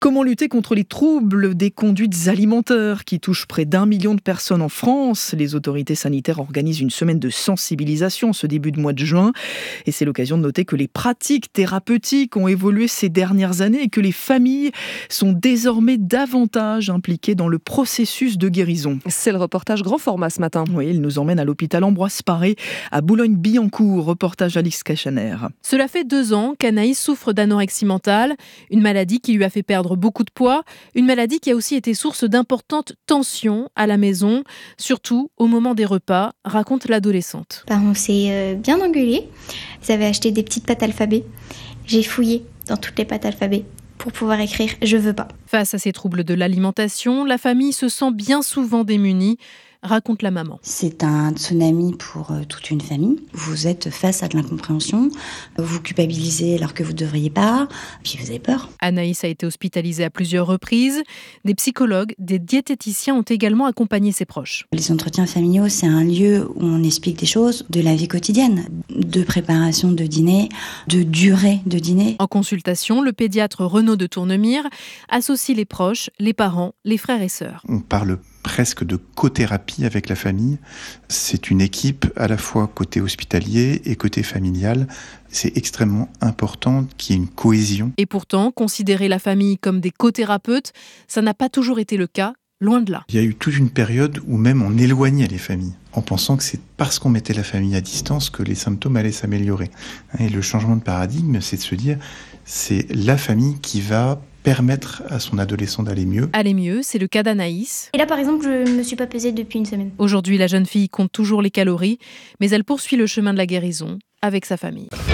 Comment lutter contre les troubles des conduites alimentaires qui touchent près d'1 million de personnes en France ? Les autorités sanitaires organisent une semaine de sensibilisation ce début de mois de juin. Et c'est l'occasion de noter que les pratiques thérapeutiques ont évolué ces dernières années et que les familles sont désormais davantage impliquées dans le processus de guérison. C'est le reportage grand format ce matin. Oui, il nous emmène à l'hôpital Ambroise Paré à Boulogne-Billancourt. Reportage Alix Cachaner. Cela fait 2 ans qu'Anaïs souffre d'anorexie mentale, une maladie qui lui a fait perdre beaucoup de poids, une maladie qui a aussi été source d'importantes tensions à la maison, surtout au moment des repas, raconte l'adolescente. On s'est bien engueulés. Ils avaient acheté des petites pâtes alphabet. J'ai fouillé dans toutes les pâtes alphabet pour pouvoir écrire « je veux pas ». Face à ces troubles de l'alimentation, la famille se sent bien souvent démunie, raconte la maman. C'est un tsunami pour toute une famille. Vous êtes face à de l'incompréhension, vous culpabilisez alors que vous ne devriez pas, puis vous avez peur. Anaïs a été hospitalisée à plusieurs reprises. Des psychologues, des diététiciens ont également accompagné ses proches. Les entretiens familiaux, c'est un lieu où on explique des choses de la vie quotidienne, de préparation de dîner, de durée de dîner. En consultation, le pédiatre Renaud de Tournemire associe les proches, les parents, les frères et sœurs. On parle presque de cothérapie avec la famille. C'est une équipe à la fois côté hospitalier et côté familial. C'est extrêmement important qu'il y ait une cohésion. Et pourtant, considérer la famille comme des cothérapeutes, ça n'a pas toujours été le cas, loin de là. Il y a eu toute une période où même on éloignait les familles, en pensant que c'est parce qu'on mettait la famille à distance que les symptômes allaient s'améliorer. Et le changement de paradigme, c'est de se dire, c'est la famille qui va permettre à son adolescent d'aller mieux. Aller mieux, c'est le cas d'Anaïs. Et là, par exemple, je ne me suis pas pesée depuis une semaine. Aujourd'hui, la jeune fille compte toujours les calories, mais elle poursuit le chemin de la guérison avec sa famille.